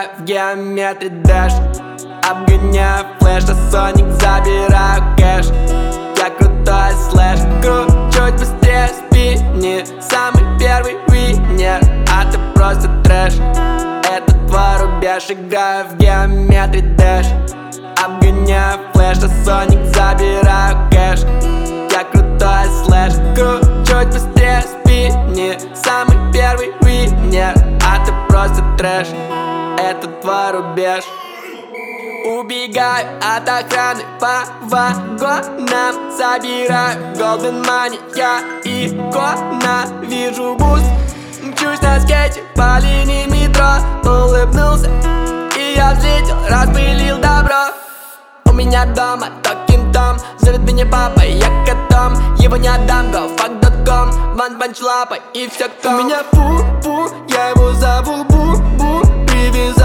Играю в геометрии дэш, обгоняю флэш, а Соник забираю кэш. Я крутой слэш, чуть быстрее спини. Самый первый винер, а ты просто трэш. Это твой рубеж. Играю в геометрии дэш, обгоняю флэш, а Соник забираю кэш. Я крутой слэш, чуть быстрее спини. Самый первый винер, а ты просто трэш. Это твой рубеж. Убегаю от охраны по вагонам, забираю golden money, я икона. Вижу буст, мчусь на скейте по линии метро. Улыбнулся, и я взлетел, распылил добро. У меня дома Talking Tom, зовет меня папа, я котом. Его не отдам, GoFuck.com, ван-панч лапой и все. У меня фу-фу, я его зову Бу-Бу. Привязал